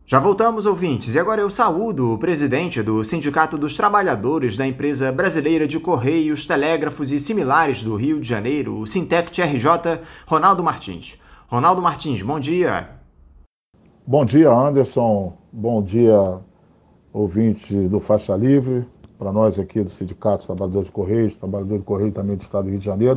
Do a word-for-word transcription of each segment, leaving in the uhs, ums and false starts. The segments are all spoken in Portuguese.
Já voltamos, ouvintes, e agora eu saúdo o presidente do Sindicato dos Trabalhadores da Empresa Brasileira de Correios, Telégrafos e Similares do Rio de Janeiro, o Sintect R J, Ronaldo Martins. Ronaldo Martins, bom dia. Bom dia, Anderson. Bom dia, ouvintes do Faixa Livre. Para nós aqui do Sindicato dos Trabalhadores de Correios, Trabalhador de Correio também do Estado do Rio de Janeiro.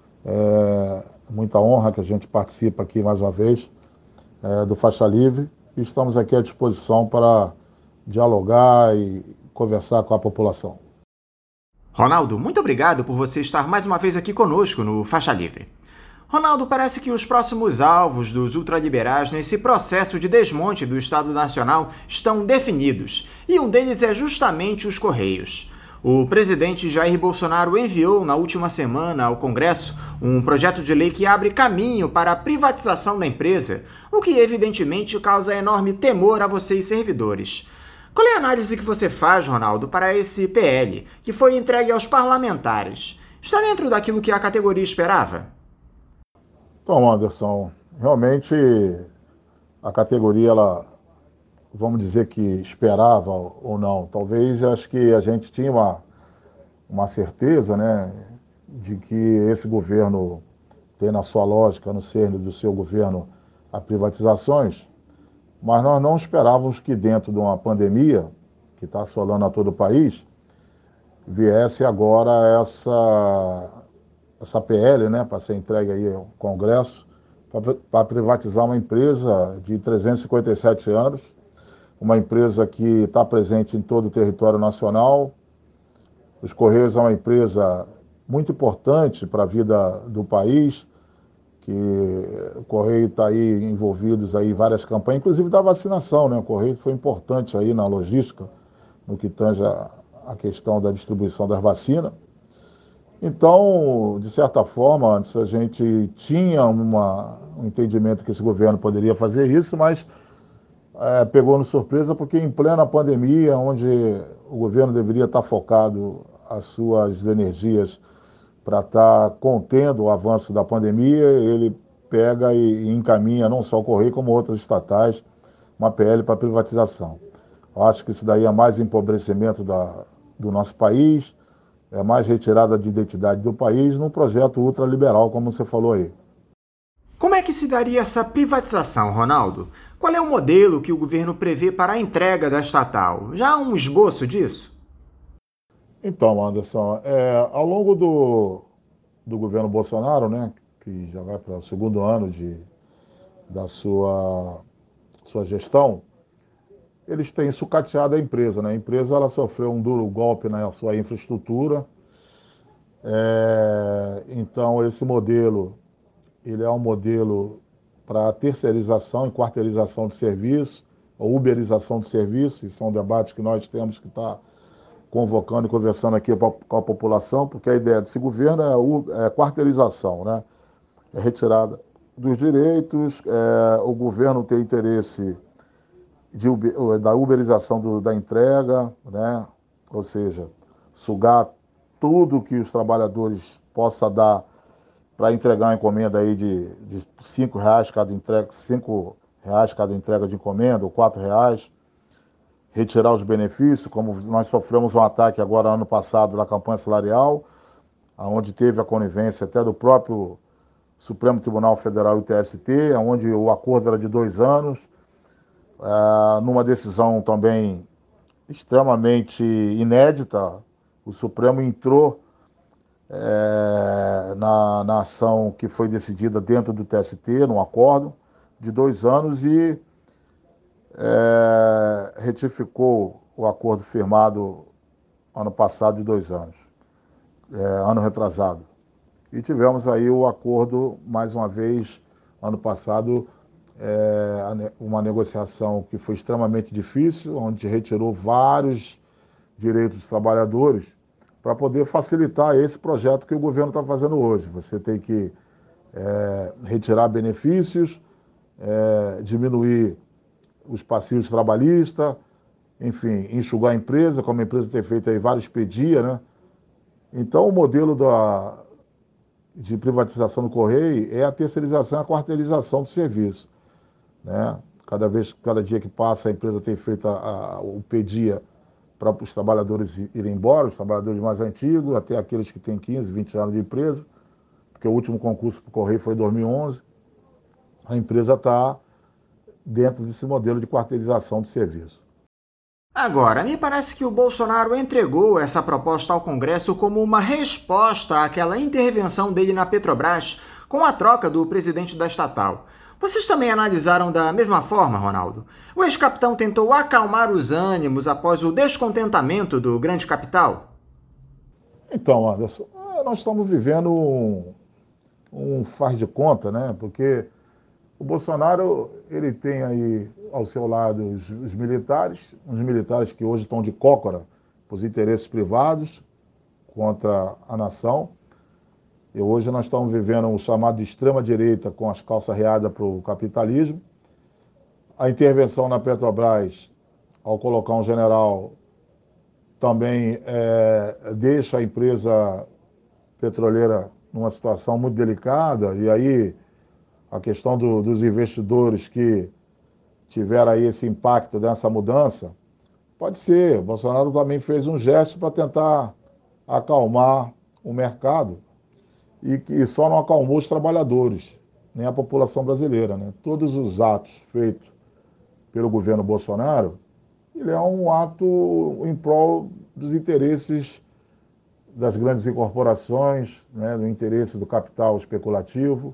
É muita honra que a gente participa aqui mais uma vez é, do Faixa Livre. E estamos aqui à disposição para dialogar e conversar com a população. Ronaldo, muito obrigado por você estar mais uma vez aqui conosco no Faixa Livre. Ronaldo, parece que os próximos alvos dos ultraliberais nesse processo de desmonte do Estado Nacional estão definidos, e um deles é justamente os Correios. O presidente Jair Bolsonaro enviou na última semana ao Congresso um projeto de lei que abre caminho para a privatização da empresa, o que evidentemente causa enorme temor a vocês servidores. Qual é a análise que você faz, Ronaldo, para esse P L, que foi entregue aos parlamentares? Está dentro daquilo que a categoria esperava? Então, Anderson, realmente a categoria, ela, vamos dizer que esperava ou não. Talvez, acho que a gente tinha uma, uma certeza, né, de que esse governo tem na sua lógica, no cerne do seu governo, as privatizações, mas nós não esperávamos que dentro de uma pandemia que está assolando a todo o país, viesse agora essa, essa P L, né, para ser entregue aí ao Congresso, para privatizar uma empresa de trezentos e cinquenta e sete anos, uma empresa que está presente em todo o território nacional. Os Correios é uma empresa muito importante para a vida do país, que o Correio está aí envolvidos aí em várias campanhas, inclusive da vacinação, né? O Correio foi importante aí na logística, no que tange a, a questão da distribuição das vacinas. Então, de certa forma, antes a gente tinha uma, um entendimento que esse governo poderia fazer isso, mas é, pegou nos surpresa porque em plena pandemia, onde o governo deveria estar focado as suas energias para estar contendo o avanço da pandemia, ele pega e, e encaminha não só o Correio, como outras estatais, uma P L para privatização. Eu acho que isso daí é mais empobrecimento da, do nosso país, é mais retirada de identidade do país num projeto ultraliberal, como você falou aí. Como é que se daria essa privatização, Ronaldo? Qual é o modelo que o governo prevê para a entrega da estatal? Já há um esboço disso? Então, Anderson, é, ao longo do, do governo Bolsonaro, né, que já vai para o segundo ano de, da sua, sua gestão, eles têm sucateado a empresa. Né? A empresa ela sofreu um duro golpe na sua infraestrutura. É, então, esse modelo ele é um modelo para terceirização e quarteirização de serviço, ou uberização de serviço. Isso é um debate que nós temos que estar convocando e conversando aqui com a população, porque a ideia desse governo é a quarteirização, né? É retirada dos direitos, é, o governo tem interesse de, da uberização do, da entrega, né? Ou seja, sugar tudo que os trabalhadores possam dar para entregar uma encomenda aí de, de cinco reais cada entrega, cinco reais cada entrega de encomenda, ou quatro reais, retirar os benefícios, como nós sofremos um ataque agora ano passado na campanha salarial, onde teve a conivência até do próprio Supremo Tribunal Federal e o T S T, onde o acordo era de dois anos, é, numa decisão também extremamente inédita, o Supremo entrou é, na, na ação que foi decidida dentro do T S T, num acordo de dois anos e é, retificou o acordo firmado ano passado de dois anos, é, ano retrasado. E tivemos aí o acordo, mais uma vez, ano passado, é, uma negociação que foi extremamente difícil, onde retirou vários direitos dos trabalhadores para poder facilitar esse projeto que o governo está fazendo hoje. Você tem que é, retirar benefícios, é, diminuir os passivos trabalhistas, enfim, enxugar a empresa, como a empresa tem feito aí vários pedidos, né? Então, o modelo da, de privatização do Correio é a terceirização e a quarteirização do serviço, né? Cada vez, cada dia que passa, a empresa tem feito a, a, o pedia para os trabalhadores irem embora, os trabalhadores mais antigos, até aqueles que têm quinze, vinte anos de empresa, porque o último concurso para o Correio foi em dois mil e onze. A empresa está dentro desse modelo de quarteirização de serviço. Agora, me parece que o Bolsonaro entregou essa proposta ao Congresso como uma resposta àquela intervenção dele na Petrobras com a troca do presidente da estatal. Vocês também analisaram da mesma forma, Ronaldo? O ex-capitão tentou acalmar os ânimos após o descontentamento do grande capital? Então, Anderson, nós estamos vivendo um, um faz de conta, né? Porque o Bolsonaro, ele tem aí ao seu lado os, os militares, os militares que hoje estão de cócora para os interesses privados contra a nação. E hoje nós estamos vivendo o chamado de extrema-direita com as calças readas para o capitalismo. A intervenção na Petrobras, ao colocar um general, também é, deixa a empresa petroleira numa situação muito delicada. E aí a questão do, dos investidores que tiveram aí esse impacto dessa mudança, pode ser. O Bolsonaro também fez um gesto para tentar acalmar o mercado e que só não acalmou os trabalhadores, nem a população brasileira, né? Todos os atos feitos pelo governo Bolsonaro, ele é um ato em prol dos interesses das grandes incorporações, né, do interesse do capital especulativo.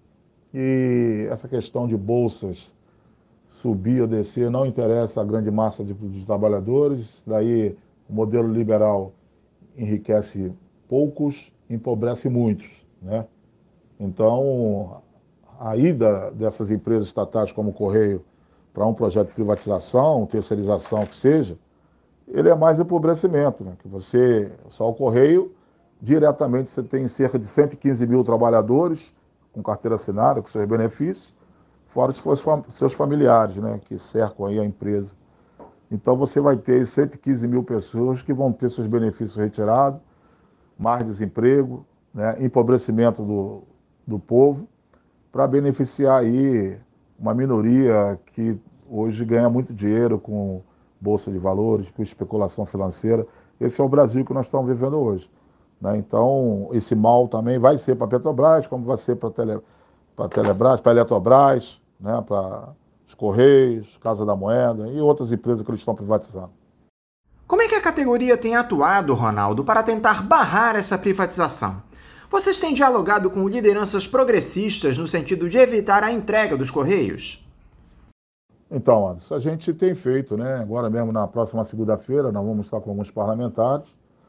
E essa questão de bolsas subir ou descer não interessa a grande massa de, de trabalhadores, daí o modelo liberal enriquece poucos, empobrece muitos, né? Então, a ida dessas empresas estatais como o Correio para um projeto de privatização, terceirização, que seja, ele é mais empobrecimento, né? Que você, só o Correio, diretamente você tem cerca de cento e quinze mil trabalhadores com carteira assinada, com seus benefícios, fora os seus familiares, né, que cercam aí a empresa. Então você vai ter cento e quinze mil pessoas que vão ter seus benefícios retirados, mais desemprego, né, empobrecimento do, do povo, para beneficiar aí uma minoria que hoje ganha muito dinheiro com bolsa de valores, com especulação financeira. Esse é o Brasil que nós estamos vivendo hoje, né? Então, esse mal também vai ser para a Petrobras, como vai ser para a Tele, para a Telebrás, para a Eletrobras, né, para os Correios, Casa da Moeda e outras empresas que eles estão privatizando. Como é que a categoria tem atuado, Ronaldo, para tentar barrar essa privatização? Vocês têm dialogado com lideranças progressistas no sentido de evitar a entrega dos Correios? Então, Anderson, a gente tem feito, né? Agora mesmo, na próxima segunda-feira, nós vamos estar com alguns parlamentares.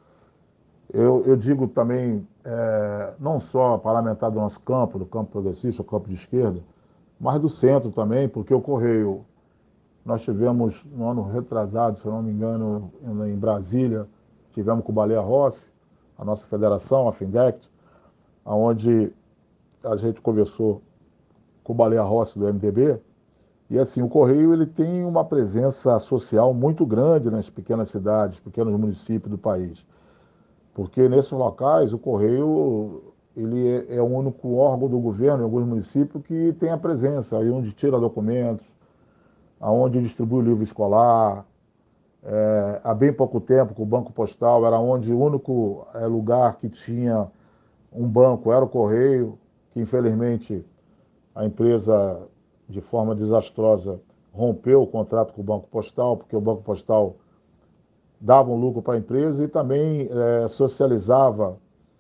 Eu, eu digo também, é, não só parlamentar do nosso campo, do campo progressista, do campo de esquerda, mas do centro também, porque o Correio, nós tivemos no ano retrasado, se eu não me engano, em Brasília, tivemos com o Baleia Rossi, a nossa federação, a Findect, onde a gente conversou com o Baleia Rossi do M D B, e assim, o Correio ele tem uma presença social muito grande nas pequenas cidades, pequenos municípios do país. Porque nesses locais o Correio ele é, é o único órgão do governo em alguns municípios que tem a presença, aí onde tira documentos, aonde distribui o livro escolar. É, há bem pouco tempo, com o Banco Postal, era onde o único é, lugar que tinha um banco era o Correio, que infelizmente a empresa, de forma desastrosa, rompeu o contrato com o Banco Postal, porque o Banco Postal dava um lucro para a empresa e também é, socializava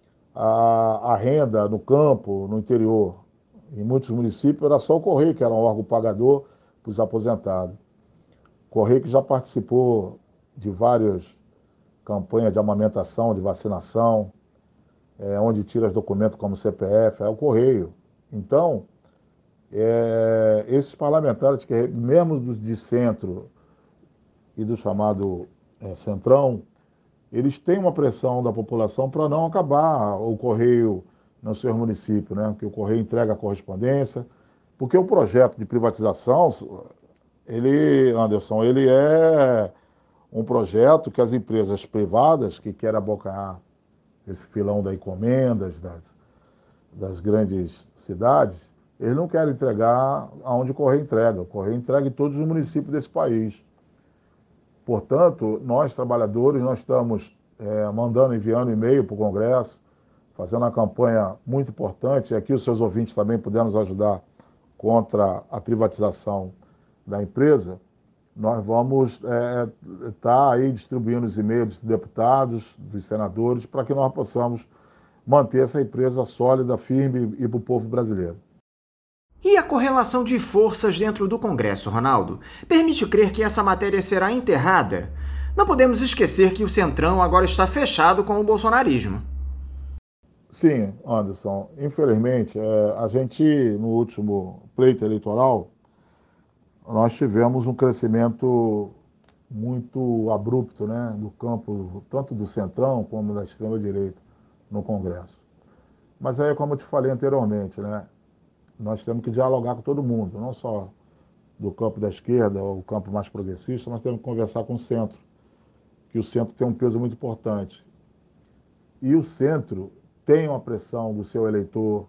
a, a renda no campo, no interior. Em muitos municípios era só o Correio que era um órgão pagador para os aposentados. Correio que já participou de várias campanhas de amamentação, de vacinação, é, onde tira os documentos como C P F, é o Correio. Então, é, esses parlamentares, que mesmo dos de centro e do chamado é, centrão, eles têm uma pressão da população para não acabar o Correio no seu município, né? Que o Correio entrega a correspondência, porque o projeto de privatização, ele, Anderson, ele é um projeto que as empresas privadas que querem abocanhar esse filão das encomendas das, das grandes cidades, Eles não querem entregar aonde o Correio entrega. O Correio entrega em todos os municípios desse país. Portanto, nós, trabalhadores, nós estamos é, mandando, enviando e-mail para o Congresso, fazendo uma campanha muito importante, e aqui os seus ouvintes também puderam nos ajudar contra a privatização da empresa. Nós vamos estar é, tá aí distribuindo os e-mails dos deputados, dos senadores, para que nós possamos manter essa empresa sólida, firme e para o povo brasileiro. E a correlação de forças dentro do Congresso, Ronaldo, permite crer que essa matéria será enterrada? Não podemos esquecer que o Centrão agora está fechado com o bolsonarismo. Sim, Anderson. Infelizmente, a gente, no último pleito eleitoral, nós tivemos um crescimento muito abrupto, né, do campo, tanto do Centrão como da extrema-direita no Congresso. Mas aí, como eu te falei anteriormente, né, nós temos que dialogar com todo mundo, não só do campo da esquerda ou o campo mais progressista, mas temos que conversar com o centro, que o centro tem um peso muito importante. E o centro tem uma pressão do seu eleitor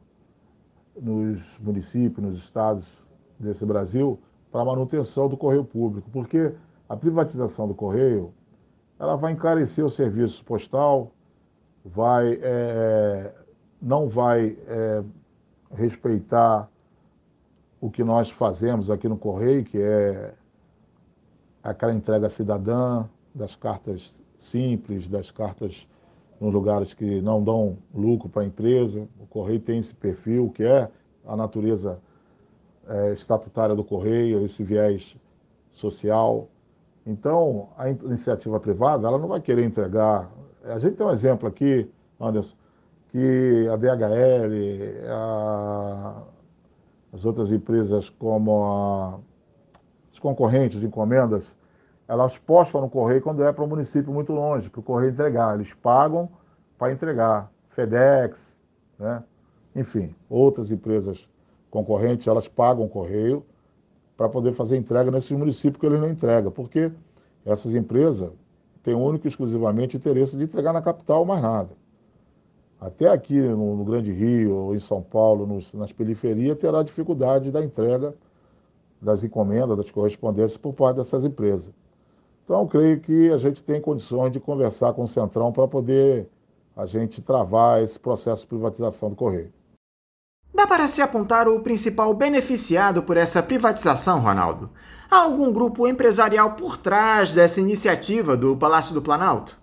nos municípios, nos estados desse Brasil, para a manutenção do correio público, porque a privatização do correio ela vai encarecer o serviço postal, vai, é, não vai é, respeitar o que nós fazemos aqui no correio, que é aquela entrega cidadã das cartas simples, das cartas nos lugares que não dão lucro para a empresa. O correio tem esse perfil, que é a natureza é, estatutária do correio, esse viés social. Então, a iniciativa privada, ela não vai querer entregar. A gente tem um exemplo aqui, Anderson, que a D H L, a, as outras empresas como a, os concorrentes de encomendas, elas postam no correio quando é para um município muito longe, para o correio entregar. Eles pagam para entregar. FedEx, né? Enfim, outras empresas concorrentes, elas pagam o correio para poder fazer entrega nesses municípios que eles não entregam, porque essas empresas têm único e exclusivamente interesse de entregar na capital, mais nada. Até aqui no, no Grande Rio, ou em São Paulo, nos, nas periferias, terá dificuldade da entrega das encomendas, das correspondências por parte dessas empresas. Então, eu creio que a gente tem condições de conversar com o Centrão para poder a gente travar esse processo de privatização do Correio. Dá para se apontar o principal beneficiado por essa privatização, Ronaldo? Há algum grupo empresarial por trás dessa iniciativa do Palácio do Planalto?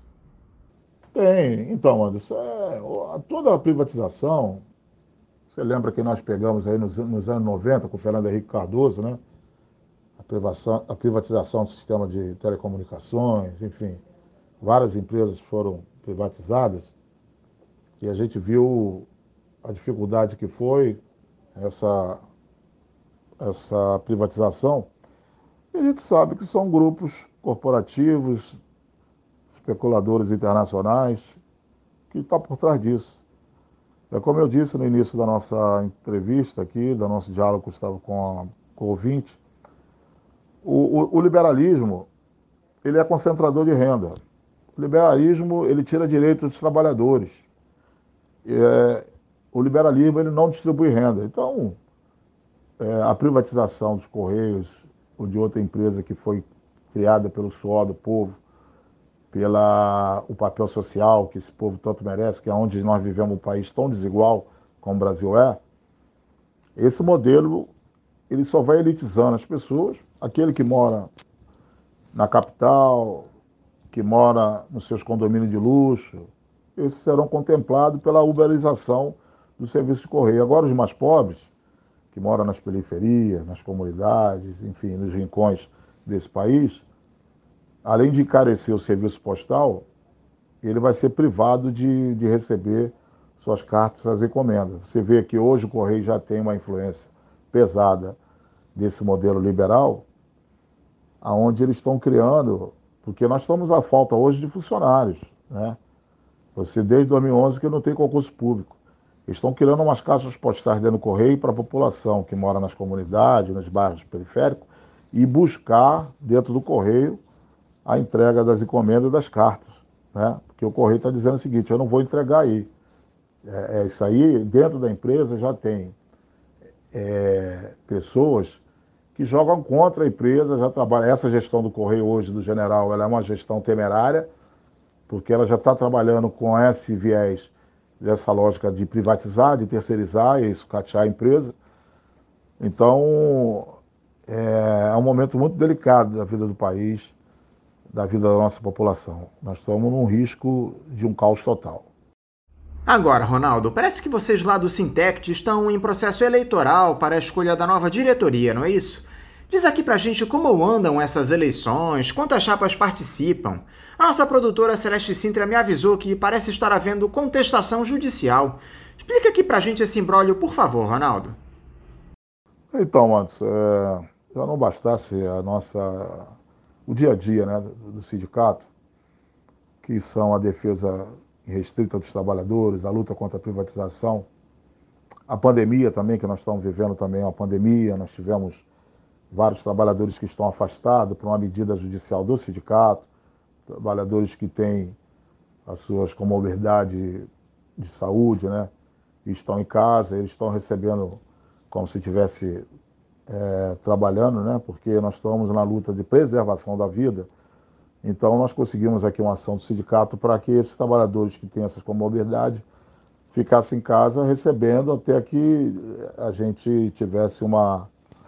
Tem. Então, Anderson, é, toda a privatização, você lembra que nós pegamos aí nos, nos anos noventa com o Fernando Henrique Cardoso, né? A privatização, a privatização do sistema de telecomunicações, enfim, várias empresas foram privatizadas e a gente viu a dificuldade que foi essa, essa privatização. E a gente sabe que são grupos corporativos, especuladores internacionais, que estão por trás disso. É como eu disse no início da nossa entrevista aqui, do nosso diálogo com, a, com o ouvinte, o, o, o liberalismo ele é concentrador de renda. O liberalismo ele tira direitos dos trabalhadores. É, o liberalismo ele não distribui renda. Então, é, a privatização dos Correios ou de outra empresa que foi criada pelo suor do povo, pela o papel social que esse povo tanto merece, que é onde nós vivemos um país tão desigual como o Brasil é, esse modelo ele só vai elitizando as pessoas, aquele que mora na capital, que mora nos seus condomínios de luxo, esses serão contemplados pela uberização do serviço de correio. Agora, os mais pobres, que moram nas periferias, nas comunidades, enfim, nos rincões desse país, além de encarecer o serviço postal, ele vai ser privado de, de receber suas cartas, suas encomendas. Você vê que hoje o Correio já tem uma influência pesada desse modelo liberal, aonde eles estão criando, porque nós estamos à falta hoje de funcionários, né? Você, desde dois mil e onze, que não tem concurso público. Eles estão criando umas caixas postais dentro do Correio para a população que mora nas comunidades, nos bairros periféricos, e buscar dentro do Correio a entrega das encomendas das cartas, né? Porque o Correio está dizendo o seguinte, eu não vou entregar aí. É, é, isso aí, dentro da empresa, já tem. é, pessoas que jogam contra a empresa, já trabalha. Essa gestão do Correio hoje, do General, ela é uma gestão temerária, porque ela já está trabalhando com esse viés dessa lógica de privatizar, de terceirizar e sucatear a empresa. Então, é, é um momento muito delicado da vida do país, da vida da nossa população. Nós estamos num risco de um caos total. Agora, Ronaldo, parece que vocês lá do Sintect estão em processo eleitoral para a escolha da nova diretoria, não é isso? Diz aqui pra gente como andam essas eleições, quantas chapas participam. A nossa produtora Celeste Sintra me avisou que parece estar havendo contestação judicial. Explica aqui pra gente esse imbróglio, por favor, Ronaldo. Então, antes, é, já não bastasse a nossa, o dia a dia, né, do sindicato, que são a defesa irrestrita dos trabalhadores, a luta contra a privatização, a pandemia também, que nós estamos vivendo também uma pandemia, nós tivemos vários trabalhadores que estão afastados por uma medida judicial do sindicato, trabalhadores que têm as suas comorbidades de saúde, né, e estão em casa, eles estão recebendo como se estivesse é, trabalhando, né, porque nós estamos na luta de preservação da vida. Então, nós conseguimos aqui uma ação do sindicato para que esses trabalhadores que têm essas comorbidades ficassem em casa recebendo até que a gente tivesse uma,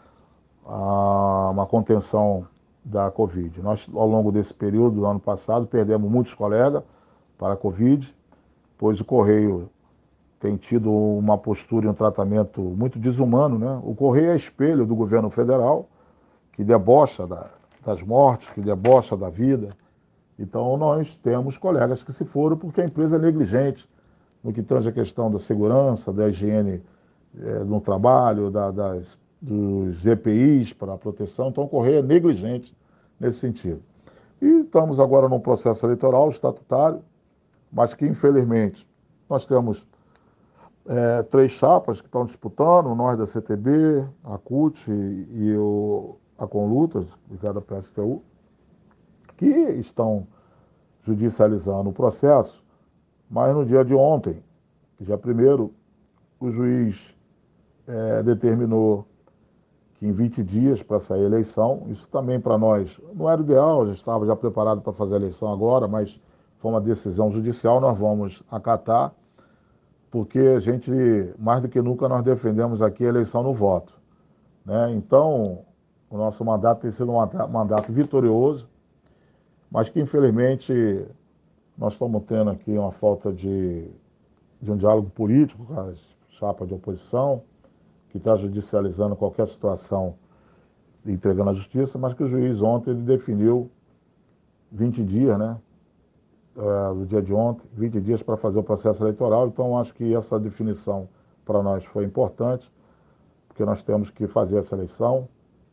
uma contenção da Covid. Nós, ao longo desse período, do ano passado, perdemos muitos colegas para a Covid, pois o Correio tem tido uma postura e um tratamento muito desumano, né? O Correio é espelho do governo federal, que debocha da, das mortes, que debocha da vida. Então, nós temos colegas que se foram porque a empresa é negligente no que tange a questão da segurança, da higiene é, no trabalho, da, das, dos E P Is para a proteção. Então, o Correio é negligente nesse sentido. E estamos agora num processo eleitoral estatutário, mas que, infelizmente, nós temos é, três chapas que estão disputando, nós da C T B, a C U T e, e o, a Conlutas, ligada à P S T U, que estão judicializando o processo, mas no dia de ontem, dia primeiro, o juiz é, determinou que em vinte dias para sair a eleição, isso também para nós não era ideal, já estava já preparado para fazer a eleição agora, mas foi uma decisão judicial, nós vamos acatar, porque a gente, mais do que nunca, nós defendemos aqui a eleição no voto, né? Então, o nosso mandato tem sido um mandato vitorioso, mas que, infelizmente, nós estamos tendo aqui uma falta de, de um diálogo político com as chapas de oposição, que está judicializando qualquer situação e entregando à justiça, mas que o juiz ontem ele definiu vinte dias, né? É, do dia de ontem, vinte dias para fazer o processo eleitoral. Então, acho que essa definição para nós foi importante, porque nós temos que fazer essa eleição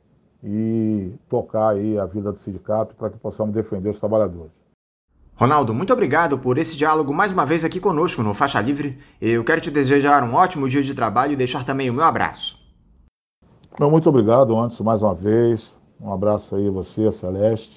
e tocar aí a vida do sindicato para que possamos defender os trabalhadores. Ronaldo, muito obrigado por esse diálogo mais uma vez aqui conosco no Faixa Livre. Eu quero te desejar um ótimo dia de trabalho e deixar também o meu abraço. Muito obrigado, antes mais uma vez. Um abraço aí a você, a Celeste.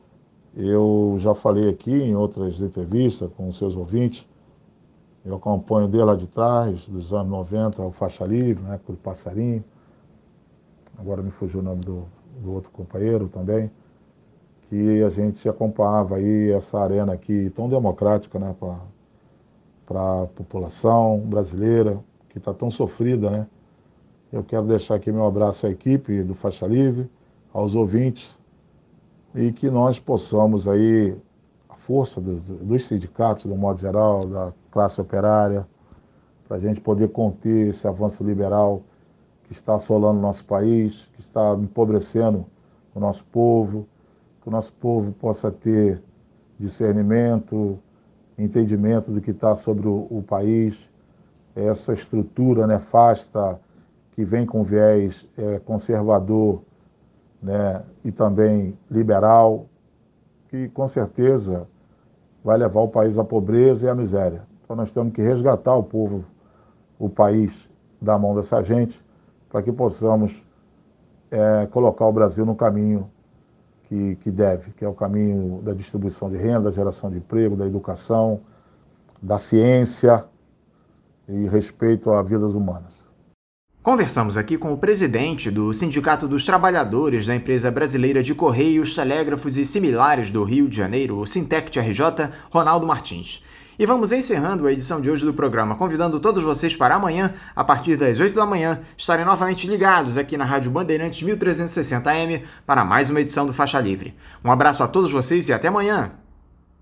Eu já falei aqui em outras entrevistas com os seus ouvintes. Eu acompanho desde lá de trás, dos anos noventa, o Faixa Livre, na época do Passarinho. Agora me fugiu o nome do, do outro companheiro também. Que a gente acompanhava aí essa arena aqui tão democrática, né, para a população brasileira, que está tão sofrida, né? Eu quero deixar aqui meu abraço à equipe do Faixa Livre, aos ouvintes, e que nós possamos aí, a força do, do, dos sindicatos, do modo geral, da classe operária, para a gente poder conter esse avanço liberal que está assolando o nosso país, que está empobrecendo o nosso povo, que o nosso povo possa ter discernimento, entendimento do que está sobre o, o país, essa estrutura nefasta que vem com viés é, conservador, né, e também liberal, que com certeza vai levar o país à pobreza e à miséria. Então nós temos que resgatar o povo, o país, da mão dessa gente, para que possamos é, colocar o Brasil no caminho que, que deve, que é o caminho da distribuição de renda, da geração de emprego, da educação, da ciência e respeito às vidas humanas. Conversamos aqui com o presidente do Sindicato dos Trabalhadores da Empresa Brasileira de Correios, Telégrafos e Similares do Rio de Janeiro, o Sintect R J, Ronaldo Martins. E vamos encerrando a edição de hoje do programa, convidando todos vocês para amanhã, a partir das oito da manhã, estarem novamente ligados aqui na Rádio Bandeirantes mil trezentos e sessenta A M para mais uma edição do Faixa Livre. Um abraço a todos vocês e até amanhã!